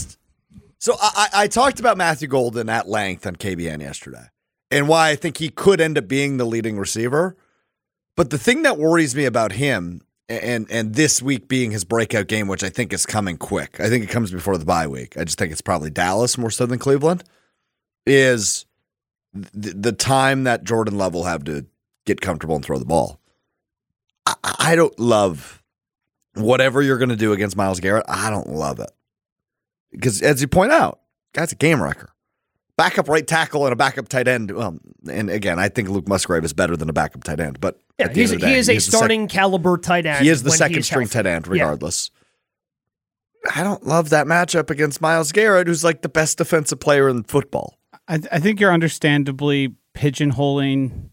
I talked about Matthew Golden at length on KBN yesterday, and why I think he could end up being the leading receiver. But the thing that worries me about him, and this week being his breakout game, which I think is coming quick, I think it comes before the bye week. I just think it's probably Dallas more so than Cleveland, is the time that Jordan Love will have to get comfortable and throw the ball. I don't love whatever you're going to do against Myles Garrett. I don't love it. Because as you point out, guy's a game wrecker. backup right tackle and a backup tight end. And again, I think Luke Musgrave is better than a backup tight end. But he is a starting caliber tight end. He is the second string tight end, regardless. Yeah. I don't love that matchup against Myles Garrett, who's like the best defensive player in football. I think you're understandably pigeonholing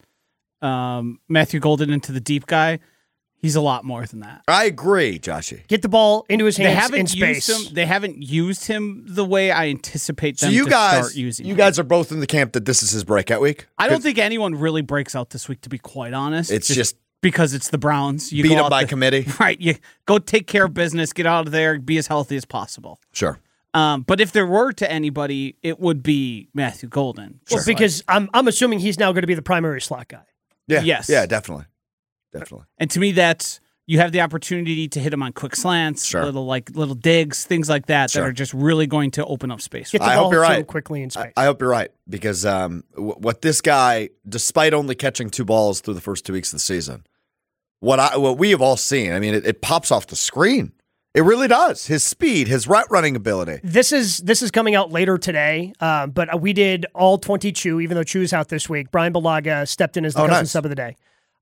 Matthew Golden into the deep guy. He's a lot more than that. I agree, Joshy. Get the ball into his hands in space. They haven't used him the way I anticipate them to start using him. You guys are both in the camp that this is his breakout week? I don't think anyone really breaks out this week, to be quite honest. It's just because it's the Browns. You beat them by committee. Right. You go take care of business, get out of there, be as healthy as possible. Sure. But if there were to anybody, it would be Matthew Golden. Well, because I'm assuming he's now going to be the primary slot guy. Yeah. Yes. Yeah, definitely. Definitely. And to me, that's you have the opportunity to hit him on quick slants, little digs, things like that that are just really going to open up space. Get the ball to him quickly in space. I hope you're right, because what this guy, despite only catching 2 balls through the first 2 weeks of the season, what we have all seen, I mean, it pops off the screen. It really does. His speed, his route running ability. This is coming out later today, but we did all 20 Chew, even though Chew's out this week. Brian Balaga stepped in as the cousin sub of the day.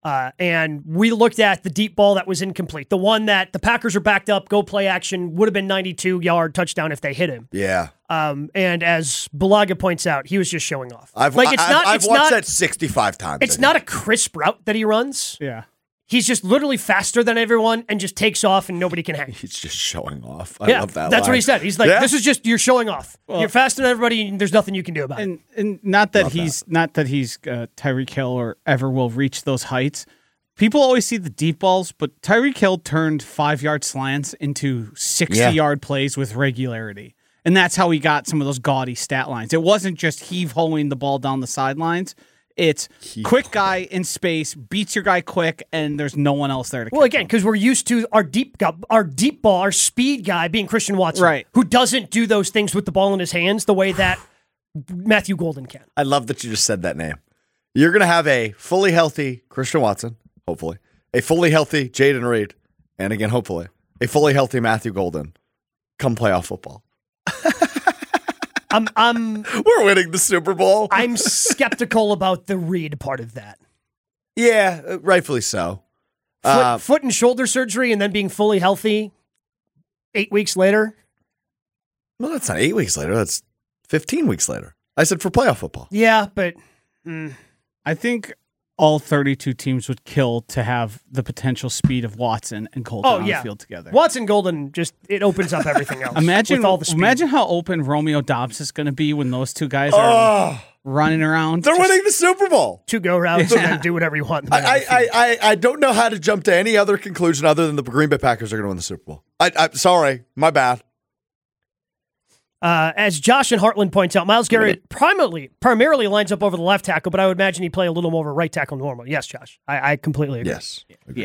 And we looked at the deep ball that was incomplete. The one that the Packers are backed up, go play action, would have been 92-yard touchdown if they hit him. Yeah. And as Balaga points out, he was just showing off. I've watched that 65 times. It's not a crisp route that he runs. Yeah. He's just literally faster than everyone and just takes off and nobody can hang. He's just showing off. I love that. That's line. what he said. He's like, this is just, you're showing off. Well, you're faster than everybody and there's nothing you can do about it. And not that he's Tyreek Hill or ever will reach those heights. People always see the deep balls, but Tyreek Hill turned 5-yard slants into 60-yard plays with regularity. And that's how he got some of those gaudy stat lines. It wasn't just heave-hoeing the ball down the sidelines. It's quick guy in space, beats your guy quick, and there's no one else there to catch again, because we're used to our deep ball, our speed guy being Christian Watson, right, who doesn't do those things with the ball in his hands the way that Matthew Golden can. I love that you just said that name. You're going to have a fully healthy Christian Watson, hopefully, a fully healthy Jayden Reed, and again, hopefully, a fully healthy Matthew Golden come playoff football. We're winning the Super Bowl. I'm skeptical about the Reed part of that. Yeah, rightfully so. Foot and shoulder surgery and then being fully healthy 8 weeks later. Well, that's not 8 weeks later. That's 15 weeks later. I said for playoff football. Yeah, but I think all 32 teams would kill to have the potential speed of Watson and Golden on the field together. Watson Golden it opens up everything else. Imagine all the speed. Imagine how open Romeo Doubs is going to be when those two guys are running around. They're winning the Super Bowl. 2 go routes and then do whatever you want. I don't know how to jump to any other conclusion other than the Green Bay Packers are going to win the Super Bowl. I'm sorry, my bad. As Josh and Heartland points out, Myles Garrett primarily lines up over the left tackle, but I would imagine he'd play a little more of a right tackle normally. Yes, Josh. I completely agree. Yes.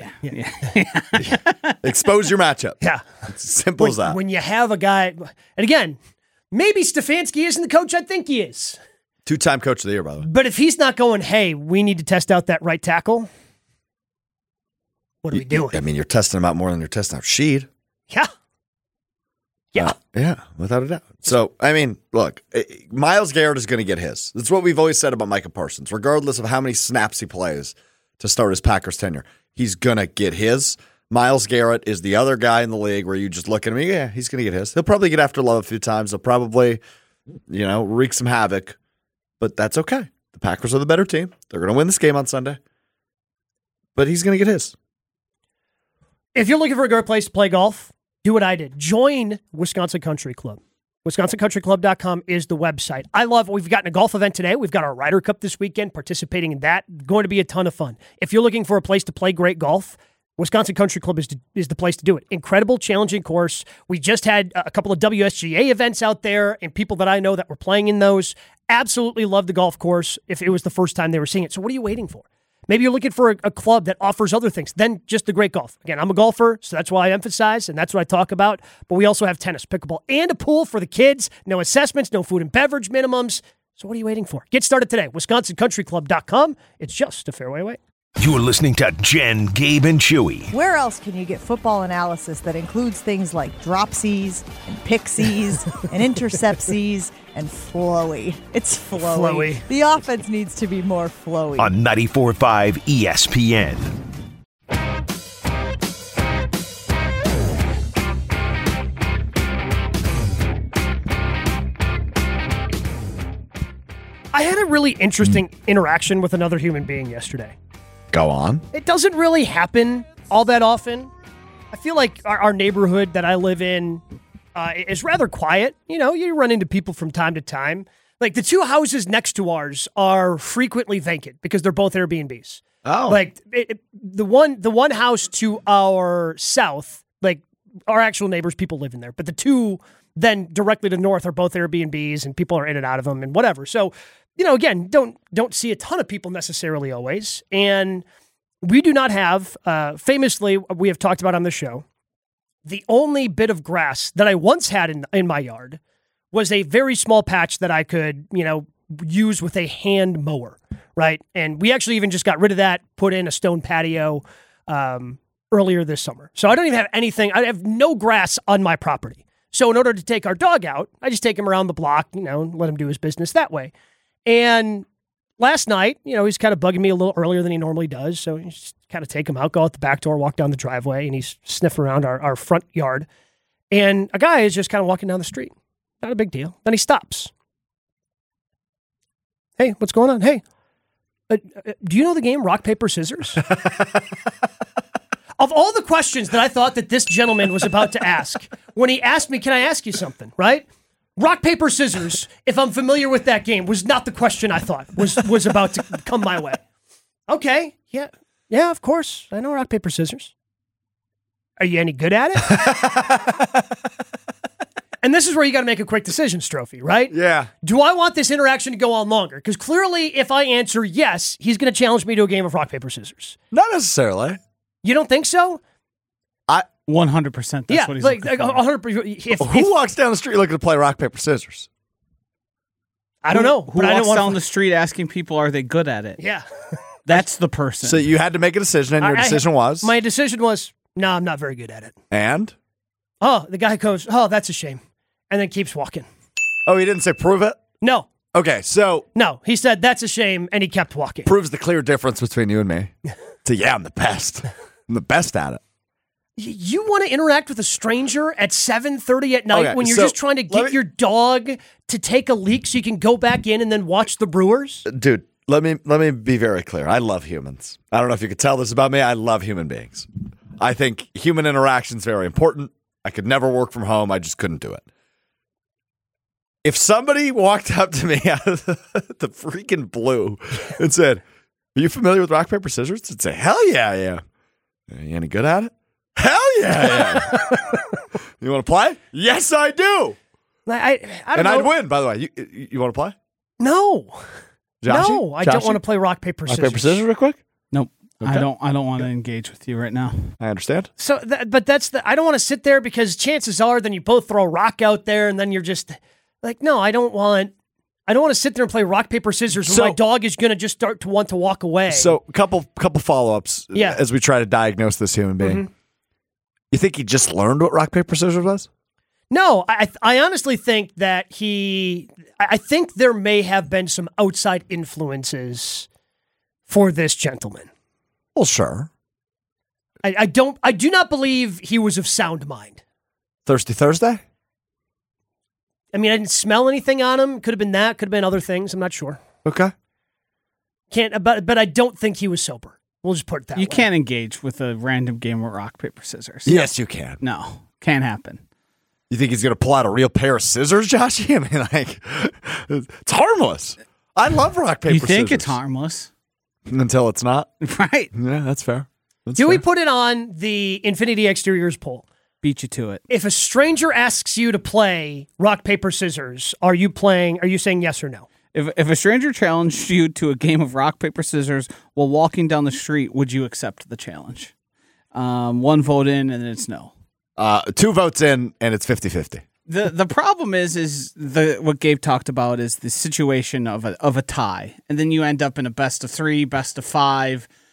Yeah. Expose your matchup. Yeah. It's as simple as that. When you have a guy, and again, maybe Stefanski isn't the coach I think he is. 2-time coach of the year, by the way. But if he's not going, hey, we need to test out that right tackle, what are we doing? I mean, you're testing him out more than you're testing out Sheed. Yeah. Yeah, without a doubt. So, I mean, look, Myles Garrett is going to get his. That's what we've always said about Micah Parsons. Regardless of how many snaps he plays to start his Packers tenure, he's going to get his. Myles Garrett is the other guy in the league where you just look at him, he's going to get his. He'll probably get after Love a few times. He'll probably, wreak some havoc, but that's okay. The Packers are the better team. They're going to win this game on Sunday, but he's going to get his. If you're looking for a great place to play golf, do what I did. Join Wisconsin Country Club. WisconsinCountryClub.com is the website. I love it. We've gotten a golf event today. We've got our Ryder Cup this weekend, participating in that. Going to be a ton of fun. If you're looking for a place to play great golf, Wisconsin Country Club is the place to do it. Incredible, challenging course. We just had a couple of WSGA events out there and people that I know that were playing in those. Absolutely love the golf course if it was the first time they were seeing it. So what are you waiting for? Maybe you're looking for a club that offers other things than just the great golf. Again, I'm a golfer, so that's why I emphasize, and that's what I talk about. But we also have tennis, pickleball, and a pool for the kids. No assessments, no food and beverage minimums. So what are you waiting for? Get started today. WisconsinCountryClub.com. It's just a fairway away. You're listening to Jen, Gabe, and Chewy. Where else can you get football analysis that includes things like dropsies and pixies and interceptsies and flowy? It's flowy. The offense needs to be more flowy. On 94.5 ESPN. I had a really interesting interaction with another human being yesterday. Go on. It doesn't really happen all that often. I feel like our neighborhood that I live in is rather quiet. You know, you run into people from time to time. Like the two houses next to ours are frequently vacant because they're both Airbnbs. Oh. Like the one house to our south, like our actual neighbors, people live in there. But the two then directly to the north are both Airbnbs and people are in and out of them and whatever. So, you know, again, don't see a ton of people necessarily always. And we do not have, famously, we have talked about on the show, the only bit of grass that I once had in my yard was a very small patch that I could, you know, use with a hand mower, right? And we actually even just got rid of that, put in a stone patio earlier this summer. So I don't even have anything. I have no grass on my property. So in order to take our dog out, I just take him around the block, you know, and let him do his business that way. And last night, you know, he's kind of bugging me a little earlier than he normally does. So you just kind of take him out, go out the back door, walk down the driveway, and he's sniffing around our front yard. And a guy is just kind of walking down the street. Not a big deal. Then he stops. Hey, what's going on? Hey, do you know the game Rock, Paper, Scissors? Of all the questions that I thought that this gentleman was about to ask, when he asked me, can I ask you something, right? Rock, paper, scissors, if I'm familiar with that game, was not the question I thought was about to come my way. Okay, yeah, of course. I know rock, paper, scissors. Are you any good at it? And this is where you got to make a quick decision, Strophy, right? Yeah. Do I want this interaction to go on longer? Because clearly, if I answer yes, he's going to challenge me to a game of rock, paper, scissors. Not necessarily. You don't think so? 100%. That's what he's looking for. 100%. Who walks down the street looking to play rock, paper, scissors? I don't know. Who walks down the street asking people, are they good at it? Yeah. That's the person. So you had to make a decision, and your decision was? My decision was, no, I'm not very good at it. And? Oh, the guy goes, oh, that's a shame. And then keeps walking. Oh, he didn't say prove it? No. Okay, so. No, he said, that's a shame, and he kept walking. Proves the clear difference between you and me. So, yeah, I'm the best. I'm the best at it. You want to interact with a stranger at 7:30 at night when you're just trying to get your dog to take a leak so you can go back in and then watch the Brewers? Dude, let me be very clear. I love humans. I don't know if you could tell this about me. I love human beings. I think human interaction is very important. I could never work from home. I just couldn't do it. If somebody walked up to me out of the freaking blue and said, are you familiar with rock, paper, scissors? I'd say, hell yeah, I am. Are you any good at it? Hell yeah, I am. You want to play? Yes, I do. I don't know. I'd win, by the way. You want to play? No. Joshy? No, I don't want to play rock, paper, scissors. Rock, paper, scissors real quick? Nope. Okay. I don't want to engage with you right now. I understand. So, but I don't want to sit there because chances are then you both throw a rock out there and then you're just like, no, I don't want to sit there and play rock, paper, scissors when my dog is going to just start to want to walk away. So, a couple follow-ups as we try to diagnose this human being. Mm-hmm. You think he just learned what rock, paper, scissors was? No, I honestly think that I think there may have been some outside influences for this gentleman. Well, sure. I do not believe he was of sound mind. Thirsty Thursday? I mean, I didn't smell anything on him. Could have been that. Could have been other things. I'm not sure. Okay. But I don't think he was sober. We'll just put it that way. You can't engage with a random game of rock, paper, scissors. Yes, you can. No, can't happen. You think he's going to pull out a real pair of scissors, Joshy? I mean, like, it's harmless. I love rock, paper, scissors. You think it's harmless. Until it's not. Right. Yeah, that's fair. Do we put it on the Infinity Exteriors poll? Beat you to it. If a stranger asks you to play rock, paper, scissors, are you saying yes or no? If a stranger challenged you to a game of rock, paper, scissors while walking down the street, would you accept the challenge? 1 vote in, and it's no. 2 votes in, and it's 50-50. The problem is what Gabe talked about is the situation of a tie, and then you end up in a best of 3, best of 5.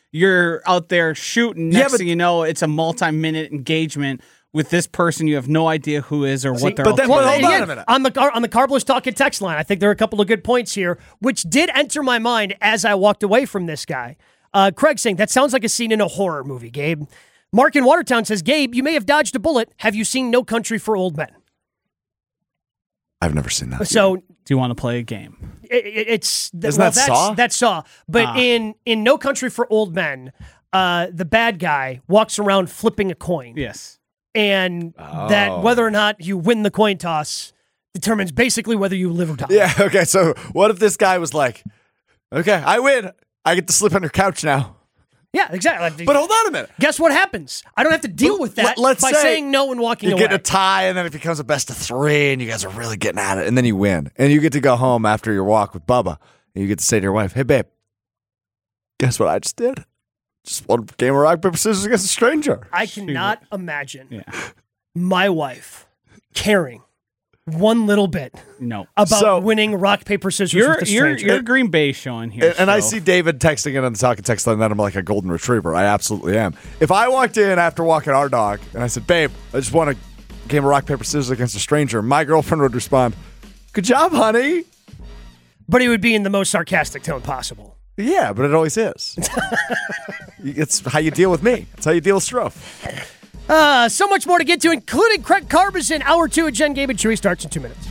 you're out there shooting. Next thing you know, it's a multi-minute engagement with this person you have no idea who is or what they're all hold on a minute. On the Carbless Talking text line, I think there are a couple of good points here, which did enter my mind as I walked away from this guy. Craig saying, that sounds like a scene in a horror movie, Gabe. Mark in Watertown says, Gabe, you may have dodged a bullet. Have you seen No Country for Old Men? I've never seen that. So, do you want to play a game? Isn't that Saw? That's Saw. But in No Country for Old Men, the bad guy walks around flipping a coin. Yes. And that whether or not you win the coin toss determines basically whether you live or die. Yeah, okay, so what if this guy was like, okay, I win. I get to sleep on your couch now. Yeah, exactly. But hold on a minute. Guess what happens? I don't have to deal with that by saying no and walking away. You get a tie, and then it becomes a best of 3, and you guys are really getting at it, and then you win. And you get to go home after your walk with Bubba, and you get to say to your wife, hey, babe, guess what I just did? Just one game of rock, paper, scissors against a stranger. I cannot imagine my wife caring one little bit about winning rock, paper, scissors with a stranger. You're Green Bay showing here. And I see David texting in on the talking text line that I'm like a golden retriever. I absolutely am. If I walked in after walking our dog and I said, babe, I just won a game of rock, paper, scissors against a stranger, my girlfriend would respond, good job, honey. But he would be in the most sarcastic tone possible. Yeah, but it always is. It's how you deal with me. It's how you deal with Stroh. So much more to get to, including Craig Carbison. Hour 2 of Jen, Gabe, and Chewy starts in 2 minutes.